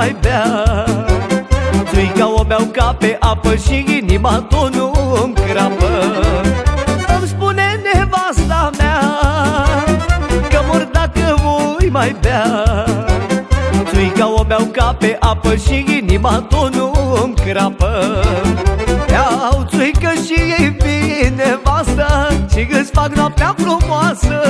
mai bea. Țuica o beau ca pe apă și inima tot nu-mi crapă. Îmi spune nevasta mea că mor dacă voi mai bea. Țuica o beau ca pe apă și inima tot nu-mi crapă. Iau țuică și ei vine nevasta și îți fac noaptea frumoasă.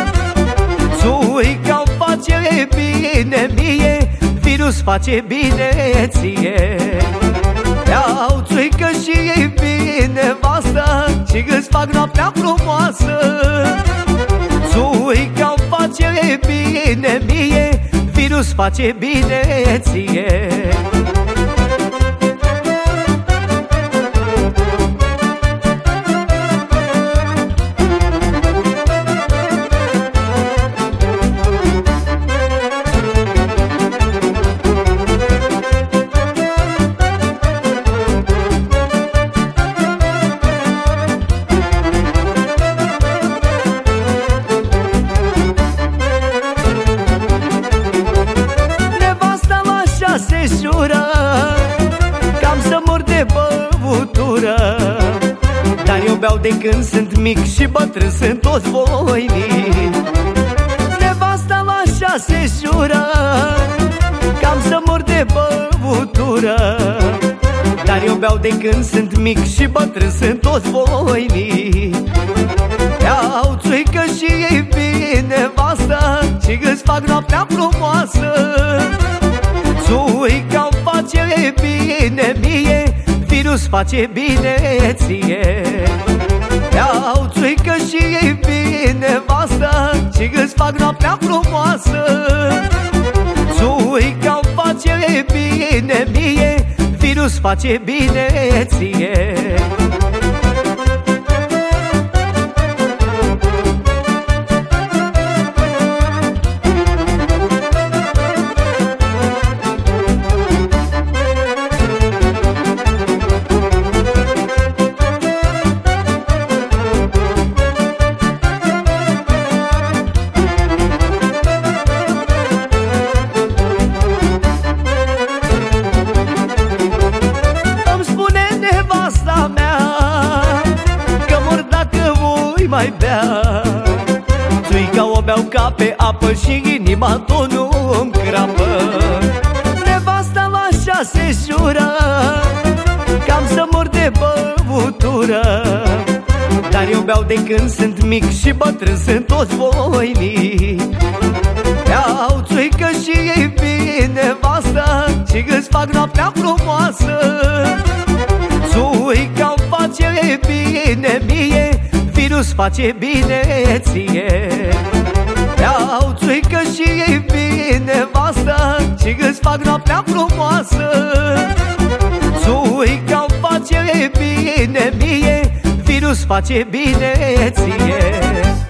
Țuica-o face bine mie, virus face bine ție. Iau țuică și ei vine nevasta și îți fac noaptea frumoasă. Țuica-o face bine mie, virus face bine ție. Se jură că-am să mor de băutură, dar eu beau de când sunt mic și bătrân sunt toți voinici. Nevasta așa se jură că-am să mor de băutură, dar eu beau de când sunt mic și bătrân sunt toți voinici. Iau țuică și ei vine nevasta și îți fac noaptea frumoasă. Țuica-o face bine mie, virus face bine ție. Iau țuică și ei vine nevasta și îți fac noaptea frumoasă. Țuica-o face bine mie, virus face bine ție. Mai bea. Țuica o beau ca pe apă și inima tot nu-mi crapă. Nevasta așa se jură că-am să mor de băutură, dar eu beau de când sunt mic și bătrân sunt toți voinici. Iau țuică și ei vine nevasta și îți fac noaptea frumoasă. Țuica-o face bine mie, virus face bine ție. Iau țuică și ei vine nevasta și îți fac noaptea frumoasă. Țuica-o face bine mie, virus face bine ție.